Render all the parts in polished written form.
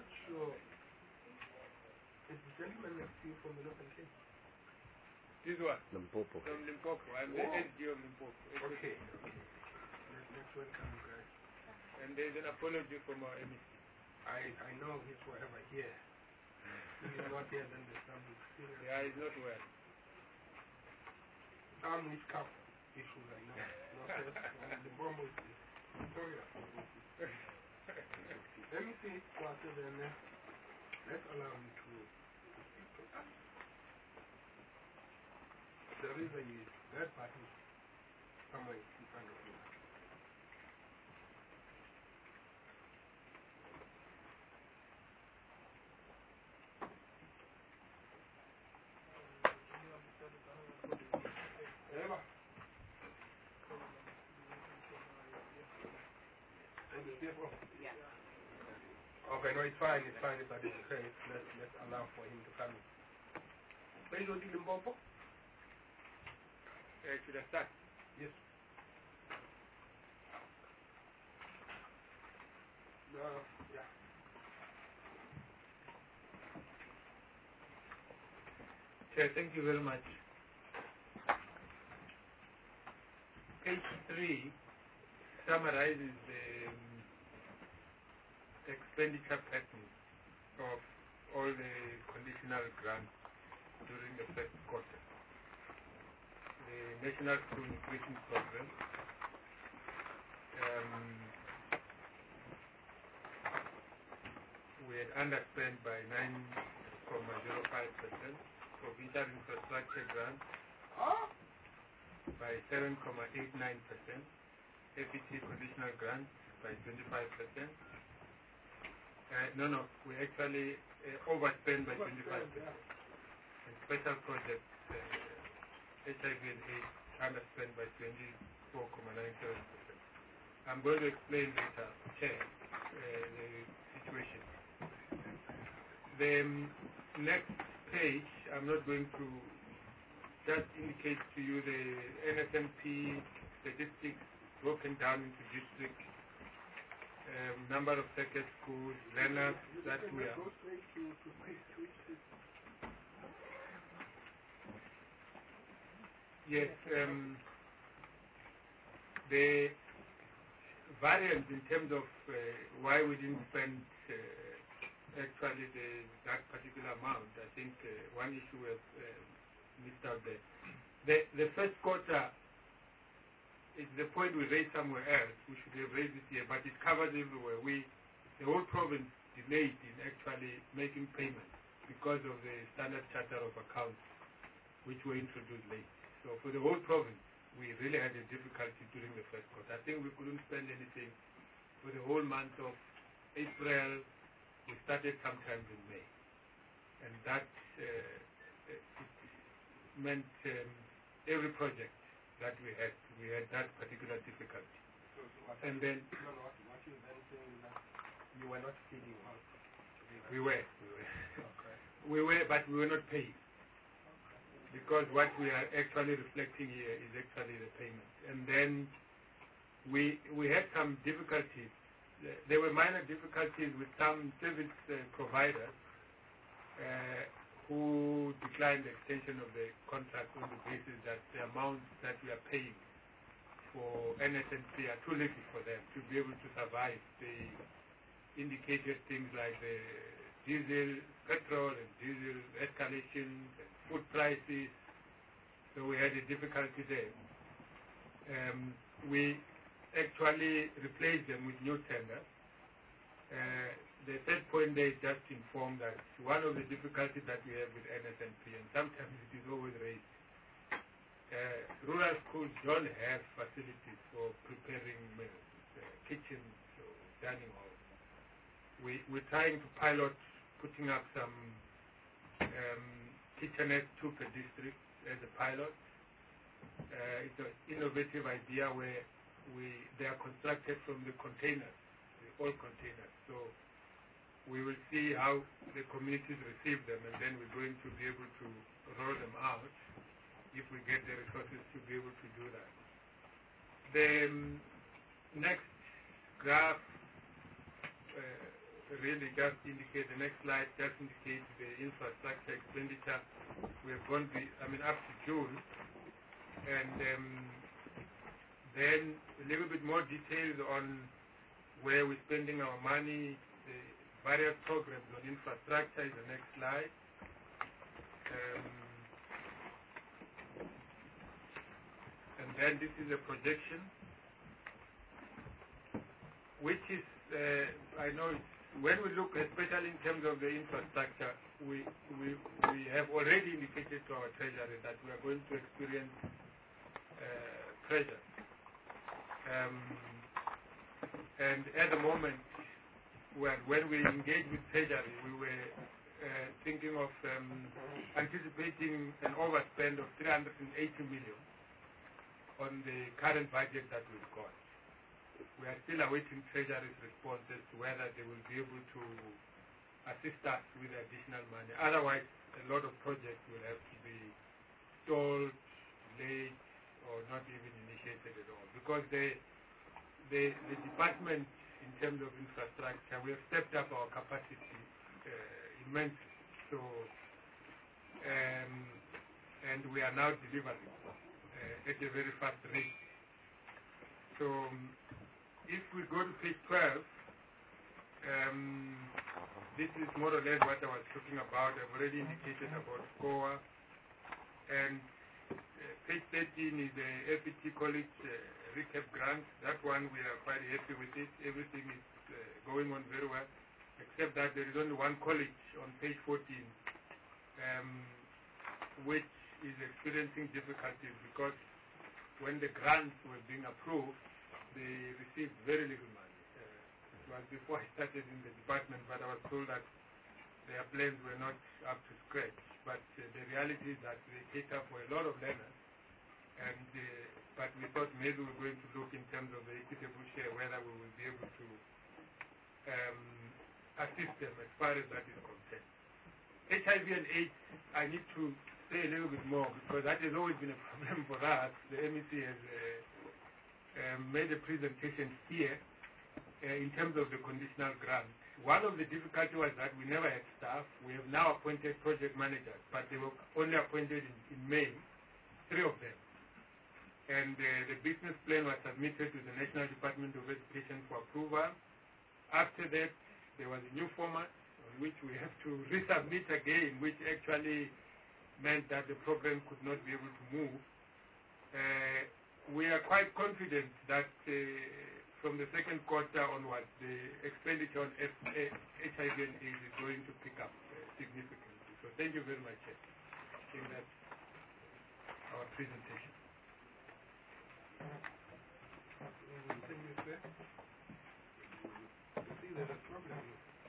not sure. Is the gentleman next to you from the Northern Cape? This one? Limpopo. From Limpopo. I'm the SG of Limpopo. Okay. Let's welcome you guys. And there's an apology from our MEC. I know he's forever here. If he's not here, then there's something serious. Yeah, he's not well. I'm with CAP issues, I know. The bomb is Victoria. Let me see what is the next. Let's allow him to speak to us. The reason is that party somewhere in front of you. Yeah. Okay, no, it's fine, but it's okay. Let's allow for him to come in. Where is the Limpopo? Should I start? Yes. No, yeah. Okay, thank you very much. Page 3 summarizes the expenditure pattern of all the conditional grants during the first quarter. The National School Nutrition Program we had underspent by 9.05%, provincial infrastructure grants by 7.89%, APT conditional grants by 25%. We actually overspent by 25%. And special projects, HIV and AIDS, underspent by 24.97%. I'm going to explain later, Chair, the situation. The next page, I'm not going to just indicate to you the NSNP statistics broken down into districts, number of second schools, learners that we are. Go straight to Yes, the variance in terms of why we didn't spend actually that particular amount, I think one issue was missed out there. The first quarter is the point we raised somewhere else. We should have raised it here, but it covers everywhere. The whole province delayed in actually making payments because of the standard charter of accounts which were introduced late. So for the whole province, we really had a difficulty during the first quarter. I think we couldn't spend anything for the whole month of April. We started sometime in May. And that meant every project that we had that particular difficulty. And then what you then saying is that you were not feeding out. We were. Okay. We were, but we were not paying. Because what we are actually reflecting here is actually the payment. And then we had some difficulties. There were minor difficulties with some service providers who declined the extension of the contract on the basis that the amounts that we are paying for NSNP are too little for them to be able to survive. They indicated things like the diesel, petrol and diesel escalations and food prices. So we had a difficulty there. We actually replaced them with new tenders. The third point there is just to inform that one of the difficulties that we have with NSNP, and sometimes it is always raised, rural schools don't have facilities for preparing meals, kitchens or dining halls. We're trying to pilot putting up some kitchenettes, 2 per district as a pilot. It's an innovative idea where they are constructed from the containers, the old containers. So we will see how the communities receive them, and then we're going to be able to roll them out if we get the resources to be able to do that. The next graph really just indicate, the next slide just indicates the infrastructure expenditure. We have gone up to June, and then a little bit more details on where we're spending our money, the various programs on infrastructure is the next slide. And then this is a projection, which is, I know when we look, especially in terms of the infrastructure, we have already indicated to our treasury that we are going to experience pressure. And at the moment, when we engaged with treasury, we were thinking of anticipating an overspend of 380 million on the current budget that we've got. We are still awaiting treasury's response as to whether they will be able to assist us with additional money. Otherwise, a lot of projects will have to be stalled, delayed, or not even initiated at all. Because the department, in terms of infrastructure, we have stepped up our capacity immensely. So, and we are now delivering at a very fast rate. So, if we go to page 12, this is more or less what I was talking about. I've already indicated about SCOA. And page 13 is the FET College recap grant. That one we are quite happy with it. Everything is going on very well, except that there is only one college on page 14 which is experiencing difficulties because when the grants were being approved, they received very little money. It was before I started in the department, but I was told that their plans were not up to scratch. But the reality is that they cater for a lot of learners, and but we thought maybe we're going to look in terms of the equitable share whether we will be able to assist them as far as that is concerned. HIV and AIDS, I need to say a little bit more because that has always been a problem for us. The MEC has made a presentation here in terms of the conditional grant. One of the difficulties was that we never had staff. We have now appointed project managers, but they were only appointed in May, 3 of them. And the business plan was submitted to the National Department of Education for approval. After that, there was a new format on which we have to resubmit again, which actually meant that the program could not be able to move. We are quite confident that from the second quarter onwards, the expenditure on HIV and AIDS is going to pick up significantly. So thank you very much. I think that's our presentation. Thank you, sir. You see, there's a problem.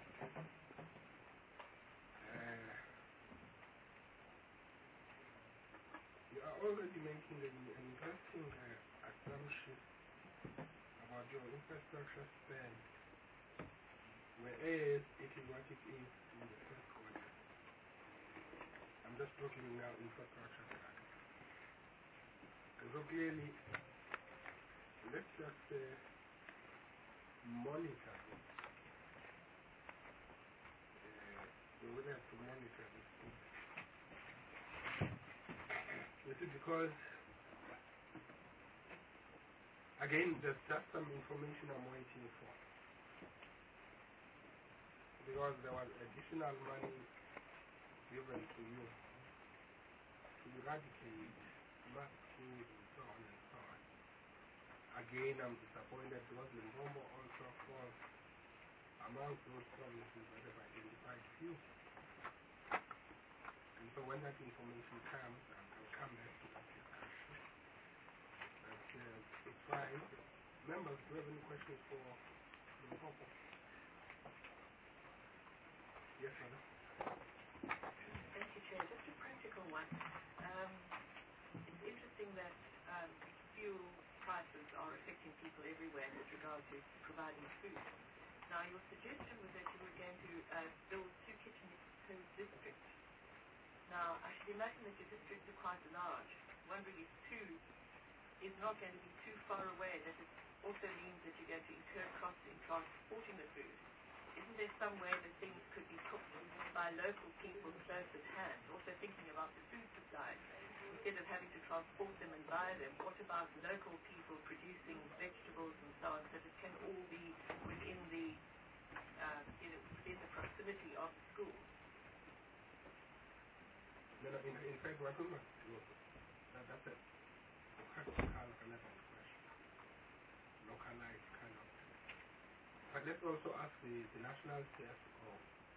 You are already making an interesting assumption about your infrastructure spend, whereas it is what it is in the first quarter. I'm just talking now infrastructure grant. And so clearly, let's just monitor this. We would have to monitor this. You see, because again, there's just some information I'm waiting for. Because there was additional money given to you to eradicate mass food and so on and so on. Again, I'm disappointed because Limpopo also falls among those provinces that have identified few. And so when that information comes, I'll come back to that discussion. But it's fine. Members, do you have any questions for Limpopo? Yes, madam. Thank you, Chair. Just a practical one. It's interesting that fuel prices are affecting people everywhere with regard to providing food. Now, your suggestion was that you were going to build 2 kitchens per district. Now, I should imagine that your districts are quite large. Wondering if 2 is not going to be too far away, that it also means that you're going to incur costs in transporting the food. Isn't there some way that things could be cooked by local people close at hand? Also thinking about the food supply. Instead of having to transport them and buy them, what about local people producing vegetables and so on, so that it can all be within the within the proximity of the school? In fact, what we must do, that's a practical, relevant question, localized kind of. But let's also ask the national CSO,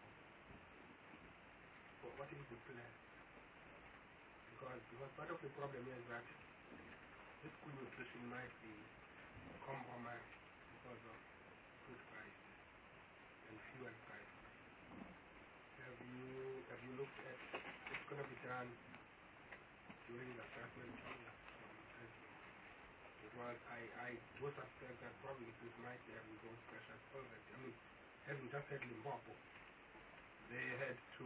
what is the plan? Because part of the problem is that this school nutrition might be compromised because of food prices and fuel prices. Have you looked at what's going to be done during the assessment period from Eskom? Because I do suspect that probably this might be having those pressures already. I mean, having just had Limpopo, they had to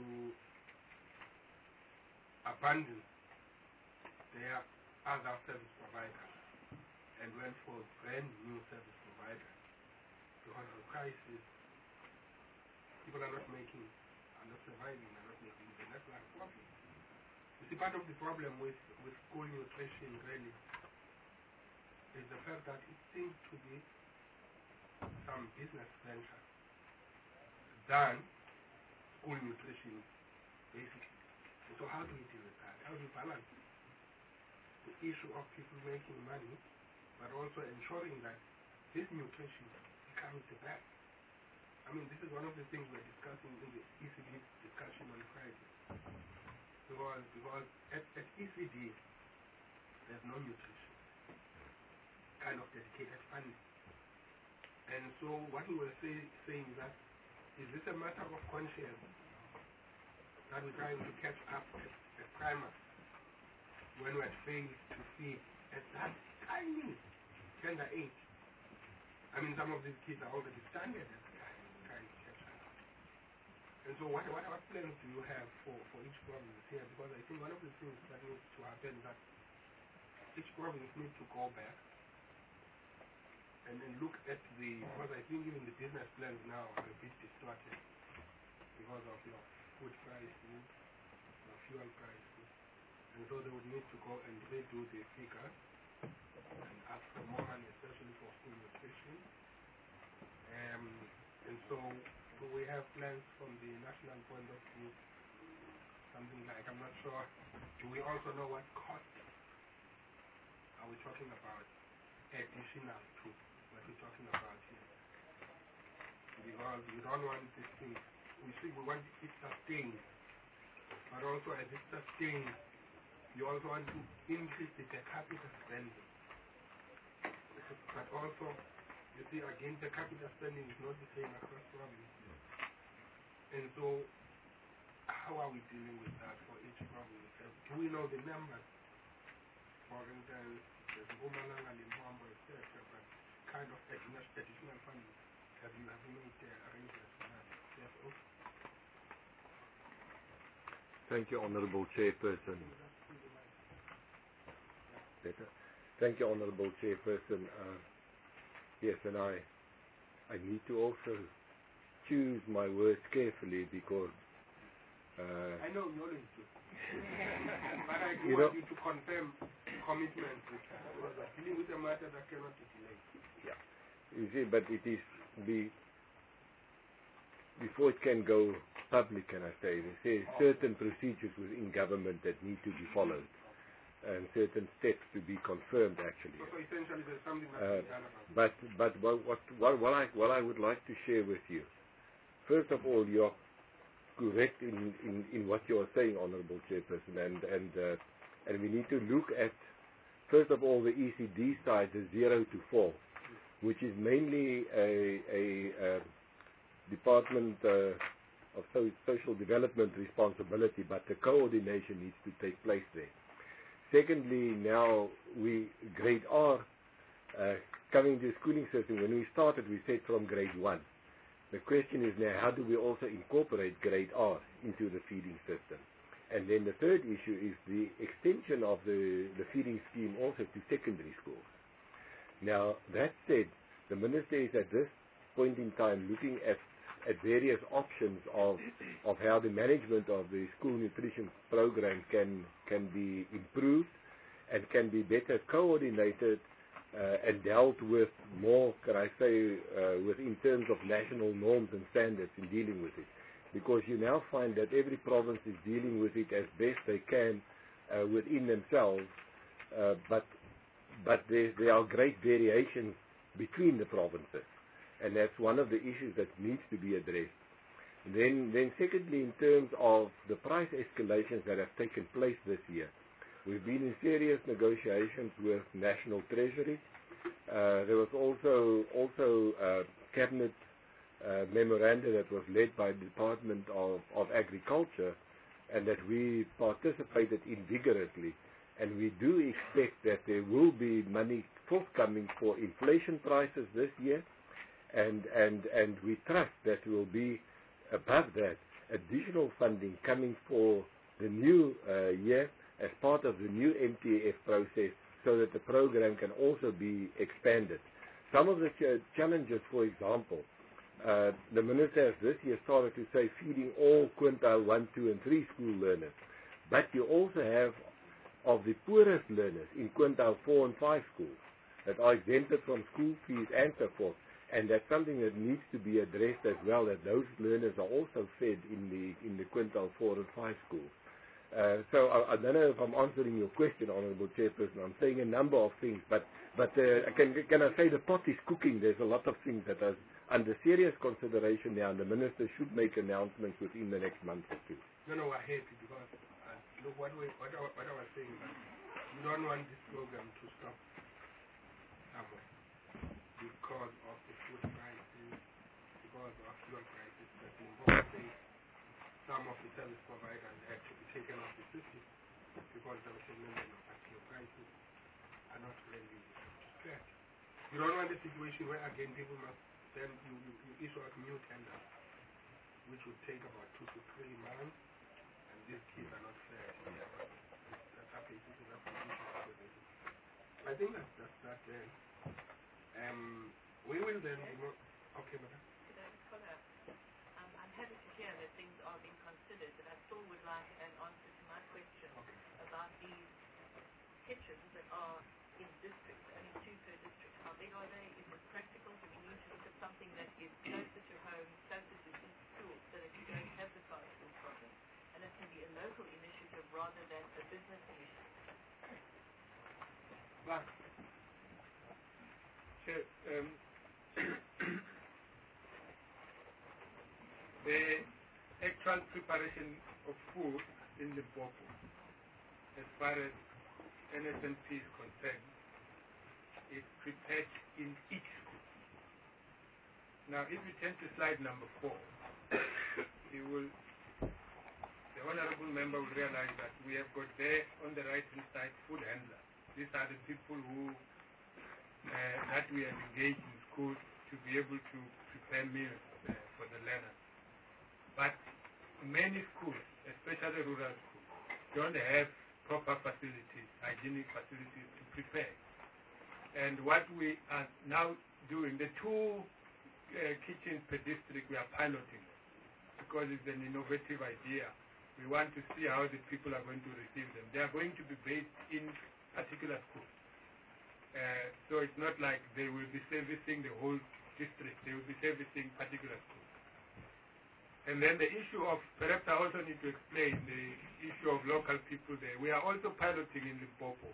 abandon their other service providers and went for a brand new service provider because the prices, people are not surviving, are not making it, and that's like a problem. You see, part of the problem with school nutrition really is the fact that it seems to be some business venture than school nutrition, basically. And so how do we deal with that? How do we balance the issue of people making money, but also ensuring that this nutrition becomes the best? I mean, this is one of the things we're discussing in the ECD discussion on Friday. Because at ECD, there's no nutrition, kind of dedicated funding. And so what we were saying is that, is this a matter of conscience that we're trying to catch up at primary when we're trained to feed at that tiny tender age? I mean, some of these kids are already standard at the time trying to catch up. And so what plans do you have for each province here? Because I think one of the things that needs to happen is that each province needs to go back and then look at because I think even the business plans now are a bit distorted because of your food prices, your fuel prices. And so they would need to go and redo the figures and ask for more money, especially for school nutrition. And so we have plans from the national point of view, something like, I'm not sure, do we also know what cost are we talking about additional to what we're talking about here? Because we don't want this thing, we want it sustained, but also as it sustained, you also want to increase the per capita spending. But also, you see, again, per capita spending is not the same across provinces. And so, how are we dealing with that for each province? Do we know the numbers? For instance, there's Mpumalanga, Limpopo, etc., but kind of additional funding. Have you made arrangements for that? Yes, okay. Thank you, Honourable Chairperson. Thank you, Honourable Chairperson. Yes, and I need to also choose my words carefully because I know you always do. But I do want you to confirm commitment because I'm dealing with a matter that cannot be delayed. Yeah. You see, but it is before it can go public, can I say, there are certain procedures within government that need to be followed and certain steps to be confirmed, actually. So essentially there's something that can be done about it. But what I would like to share with you, first of all, you're correct in what you are saying, Honourable Chairperson, and we need to look at, first of all, the ECD side, the 0 to 4, which is mainly a Department of Social Development responsibility, but the coordination needs to take place there. Secondly, now grade R, coming to the schooling system, when we started, we said from grade 1. The question is now, how do we also incorporate grade R into the feeding system? And then the third issue is the extension of the feeding scheme also to secondary schools. Now, that said, the Minister is at this point in time looking at at various options of how the management of the school nutrition program can be improved and can be better coordinated and dealt with more, can I say, in terms of national norms and standards in dealing with it. Because you now find that every province is dealing with it as best they can within themselves, but there are great variations between the provinces, and that's one of the issues that needs to be addressed. Then secondly, in terms of the price escalations that have taken place this year, we've been in serious negotiations with National Treasury. There was also cabinet memoranda that was led by the Department of Agriculture, and that we participated in vigorously. And we do expect that there will be money forthcoming for inflation prices this year, and we trust that there will be above that additional funding coming for the new year as part of the new MTF process, so that the program can also be expanded. Some of the challenges, for example, the Minister has this year started to say feeding all quintile 1, 2, and 3 school learners. But you also have of the poorest learners in quintile 4 and 5 schools that are exempted from school fees and so forth. And that's something that needs to be addressed as well, that those learners are also fed in the quintile 4 and 5 schools. So I don't know if I'm answering your question, Honourable Chairperson. I'm saying a number of things, but can I say the pot is cooking? There's a lot of things that are under serious consideration now, and the Minister should make announcements within the next month or two. No, I hate it because look what I was saying, that we don't want this program to stop somewhere because of the food prices, because of fuel prices. That in both states, some of the service providers had to be taken off the system because there was a limit of actual prices are not really fair. You don't want a situation where again people must then you issue out new tenders, which would take about 2 to 3 months, and these kids are not fair. That's happening. I think that's that. We will then. Okay, madam. Could I just follow up? I'm happy to hear that things are being considered, but I still would like an answer to my question about these kitchens that are in districts, only 2 per district. How big are they? Is it practical? Do we need to look at something that is closer to home, closer to each school, so that you don't have the fast food problem? And it can be a local initiative rather than a business initiative. But the actual preparation of food in Limpopo, as far as NSNP is concerned, is prepared in each school. Now, if you turn to slide number 4, the honorable member will realize that we have got there on the right-hand side food handlers. These are the people who that we have engaged in schools to be able to prepare meals for the learners. But many schools, especially rural schools, don't have proper facilities, hygienic facilities to prepare. And what we are now doing, the 2 kitchens per district, we are piloting because it's an innovative idea. We want to see how the people are going to receive them. They are going to be based in particular schools. So it's not like they will be servicing the whole district. They will be servicing particular schools. And then the issue of, perhaps I also need to explain the issue of local people there. We are also piloting in Limpopo,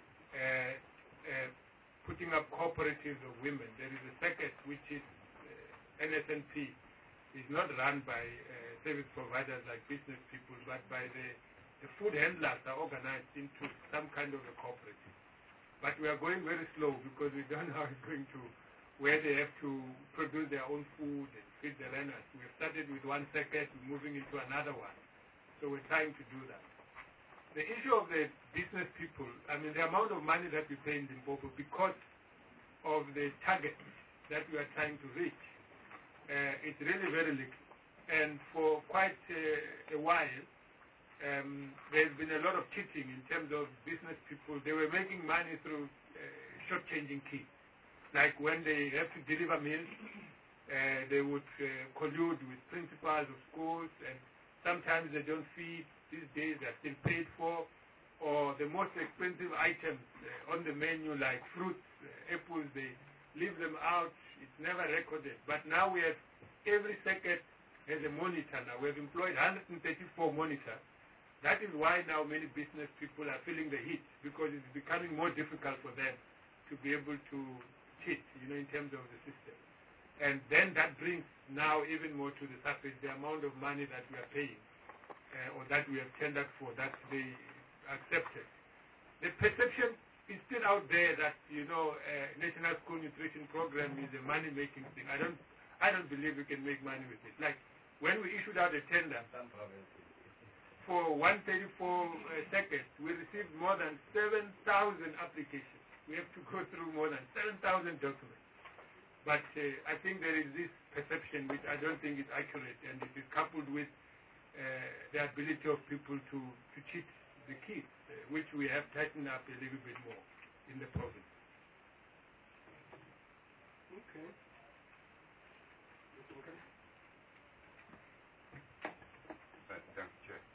putting up cooperatives of women. There is a circuit which is NSNP. It's not run by service providers like business people, but by the food handlers are organized into some kind of a cooperative. But we are going very slow because we don't know how it's going to, where they have to produce their own food and feed the learners. We have started with one circuit, we're moving into another one. So we're trying to do that. The issue of the business people, I mean, the amount of money that we pay in Limpopo because of the target that we are trying to reach, it's really very little. And for quite a while, there's been a lot of cheating in terms of business people. They were making money through short-changing kids. Like when they have to deliver meals, They would collude with principals of schools, and sometimes they don't feed. These days they're still paid for. Or the most expensive items on the menu, like fruits, apples, they leave them out. It's never recorded. But now we have every circuit has a monitor now. We have employed 134 monitors. That is why now many business people are feeling the heat, because it's becoming more difficult for them to be able to cheat, in terms of the system. And then that brings now even more to the surface the amount of money that we are paying, or that we have tendered for, that they accepted. The perception is still out there that, National School Nutrition Program is a money-making thing. I don't believe we can make money with it. Like, when we issued out a tender for 134 seconds, we received more than 7,000 applications. We have to go through more than 7,000 documents. But I think there is this perception which I don't think is accurate, and it is coupled with the ability of people to cheat the kids, which we have tightened up a little bit more in the province. Okay. Thank you, Chair.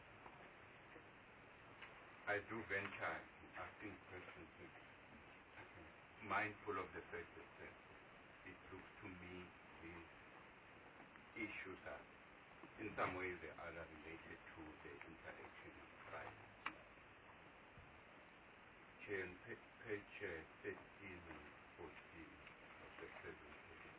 I do venture in asking questions, mindful of the fact that it looks to me these issues are in some way they are related to the interaction of crime. Chair, on page 13 and 14 of the presentation.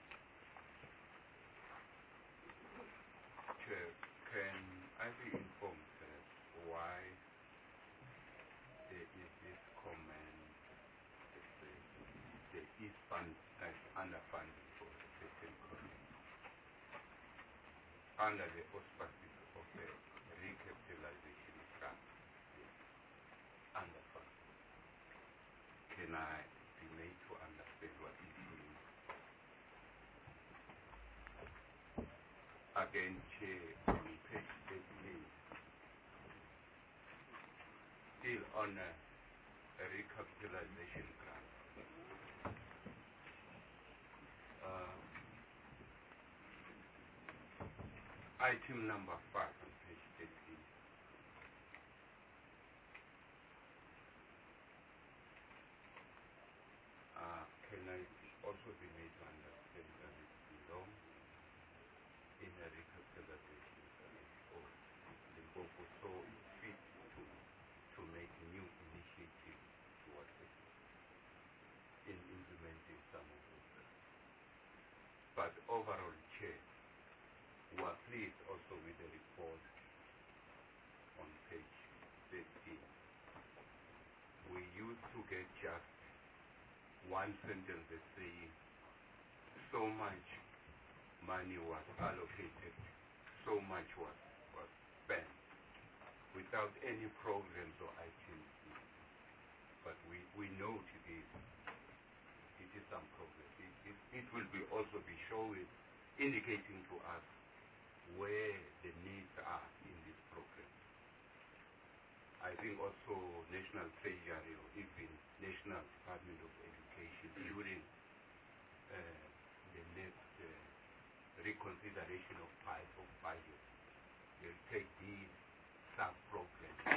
Chair, can I be informed why there is this comment that there is underfunding for a certain project under the auspices of the recapitalization grant? Underfunding. Can I be made to understand what it means? Again, Chair, on page 13, still on a recapitalization grant. Item number 5 on page 13. Can I also be made to understand that it belongs in a recapitalization of Limpopo, so it fits to make new initiatives towards it in implementing some of those. But overall, Chair, we are pleased also with the report on page 13. We used to get just one sentence that saying so much money was allocated, so much was spent, without any programs or items. But we note it is some progress. It will be also be showing, indicating to us where the needs are in this program. I think also National Treasury or even National Department of Education during the next reconsideration of budget, they'll take these sub-programs